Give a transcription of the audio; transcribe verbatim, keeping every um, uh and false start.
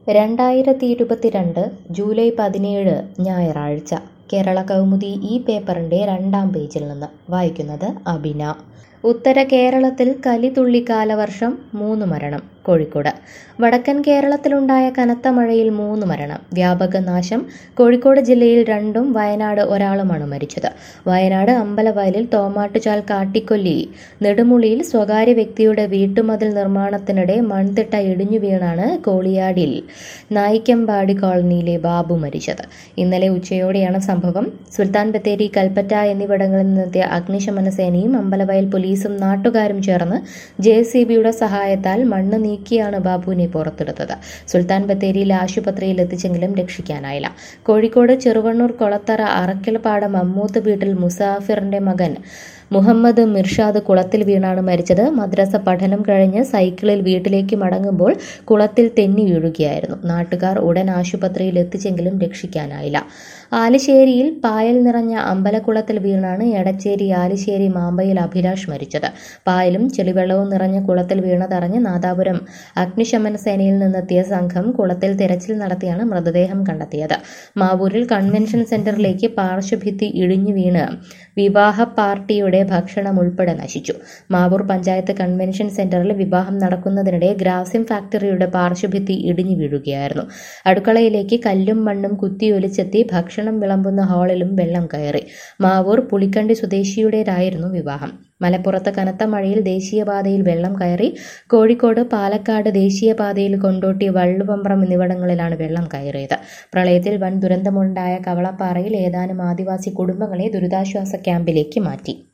രണ്ടായിരത്തി ഇരുപത്തിരണ്ട് ജൂലൈ പതിനേഴ് ഞായറാഴ്ച കേരള കൗമുദി ഈ പേപ്പറിൻ്റെ രണ്ടാം പേജിൽ നിന്ന് വായിക്കുന്നത് അബിന. ഉത്തര കേരളത്തിൽ കലിതുള്ളി കാലവർഷം, മൂന്ന് മരണം. കോഴിക്കോട് വടക്കൻ കേരളത്തിലുണ്ടായ കനത്ത മഴയിൽ മൂന്ന് മരണം, വ്യാപക നാശം. കോഴിക്കോട് ജില്ലയിൽ രണ്ടും, വയനാട് ഒരാളുമാണ് മരിച്ചത്. വയനാട് അമ്പലവയലിൽ തോമാട്ടുചാൽ കാട്ടിക്കൊല്ലി നെടുമുളിയിൽ സ്വകാര്യ വ്യക്തിയുടെ വീട്ടുമതിൽ നിർമ്മാണത്തിനിടെ മൺതിട്ട ഇടിഞ്ഞു വീണാണ് കോളിയാടിൽ നായിക്കമ്പാടി കോളനിയിലെ ബാബു മരിച്ചത്. ഇന്നലെ ഉച്ചയോടെയാണ് സംഭവം. സുൽത്താൻ ബത്തേരി, കൽപ്പറ്റ എന്നിവിടങ്ങളിൽ നിന്നെത്തിയ അഗ്നിശമന സേനയും അമ്പലവയൽ പോലീസും നാട്ടുകാരും ചേർന്ന് ജെ സി ബിയുടെ സഹായത്താൽ മണ്ണ് നീക്കിയാണ് ബാബുവിനെ പുറത്തെടുത്തത്. സുൽത്താൻ ബത്തേരിയിലെ ആശുപത്രിയിൽ എത്തിച്ചെങ്കിലും രക്ഷിക്കാനായില്ല. കോഴിക്കോട് ചെറുവണ്ണൂർ കൊളത്തറ അറക്കൽപ്പാടം അമ്മൂത്ത് വീട്ടിൽ മുസാഫിറിന്റെ മകൻ മുഹമ്മദ് മിർഷാദ് കുളത്തിൽ വീണാണ് മരിച്ചത്. മദ്രസ പഠനം കഴിഞ്ഞ് സൈക്കിളിൽ വീട്ടിലേക്ക് മടങ്ങുമ്പോൾ കുളത്തിൽ തെന്നി വീഴുകയായിരുന്നു. നാട്ടുകാർ ഉടൻ ആശുപത്രിയിൽ എത്തിച്ചെങ്കിലും രക്ഷിക്കാനായില്ല. ആലിശ്ശേരിയിൽ പായൽ നിറഞ്ഞ അമ്പലക്കുളത്തിൽ വീണാണ് എടച്ചേരി ആലിശ്ശേരി മാമ്പയിൽ അഭിലാഷ് മരിച്ചത്. പായലും ചെളിവെള്ളവും നിറഞ്ഞ കുളത്തിൽ വീണതറിഞ്ഞ് നാദാപുരം അഗ്നിശമന സേനയിൽ നിന്നെത്തിയ സംഘം കുളത്തിൽ തിരച്ചിൽ നടത്തിയാണ് മൃതദേഹം കണ്ടെത്തിയത്. മാവൂരിൽ കൺവെൻഷൻ സെന്ററിലേക്ക് പാർശ്വഭിത്തി ഇടിഞ്ഞു വീണ് വിവാഹ പാർട്ടിയുടെ ഭക്ഷണം ഉൾപ്പെടെ നശിച്ചു. മാവൂർ പഞ്ചായത്ത് കൺവെൻഷൻ സെന്ററിൽ വിവാഹം നടക്കുന്നതിനിടെ ഗ്രാസിം ഫാക്ടറിയുടെ പാർശ്വഭിത്തി ഇടിഞ്ഞു വീഴുകയായിരുന്നു. അടുക്കളയിലേക്ക് കല്ലും മണ്ണും കുത്തിയൊലിച്ചെത്തി ഭക്ഷണം വിളമ്പുന്ന ഹാളിലും വെള്ളം കയറി. മാവൂർ പുളിക്കണ്ടി സ്വദേശിയുടേതായിരുന്നു വിവാഹം. മലപ്പുറത്ത് കനത്ത മഴയിൽ ദേശീയപാതയിൽ വെള്ളം കയറി. കോഴിക്കോട് പാലക്കാട് ദേശീയപാതയിൽ കൊണ്ടോട്ടി, വള്ളുവമ്പ്രം എന്നിവിടങ്ങളിലാണ് വെള്ളം കയറിയത്. പ്രളയത്തിൽ വൻ ദുരന്തമുണ്ടായ കവളപ്പാറയിൽ ഏതാനും ആദിവാസി കുടുംബങ്ങളെ ദുരിതാശ്വാസ ക്യാമ്പിലേക്ക് മാറ്റി.